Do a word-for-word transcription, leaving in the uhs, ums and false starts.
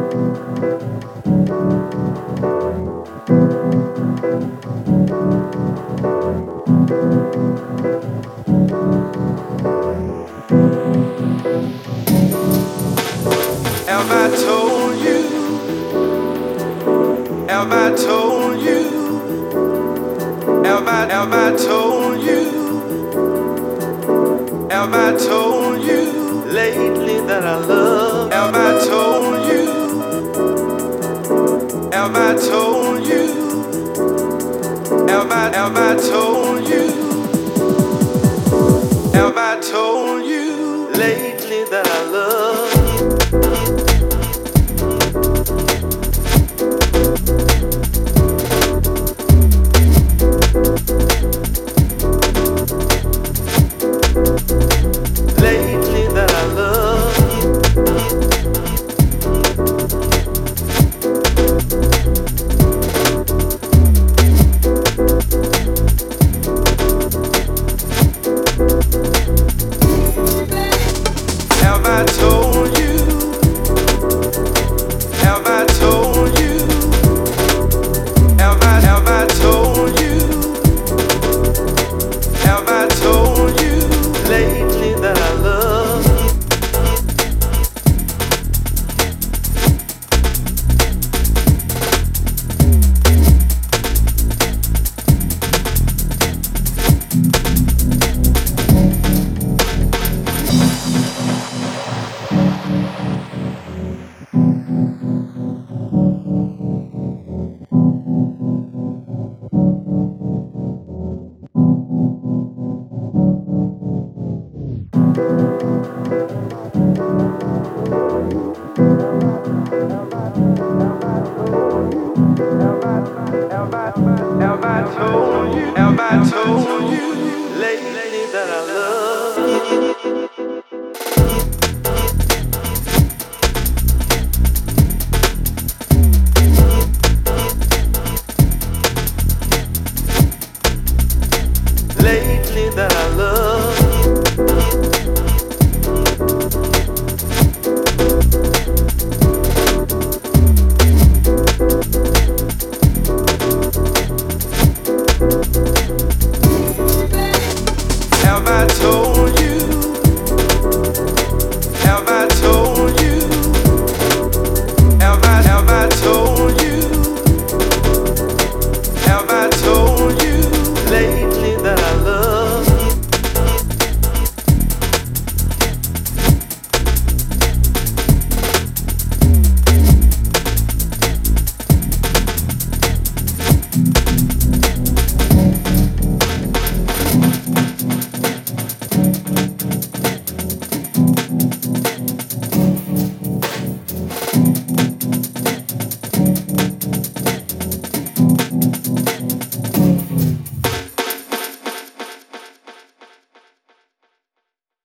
Have I told you? Have I told you? Have I, have I told you? Have I told you lately that I love? Have I told you? Have I told you? Have I, have I told you? Have I told you lately that I love?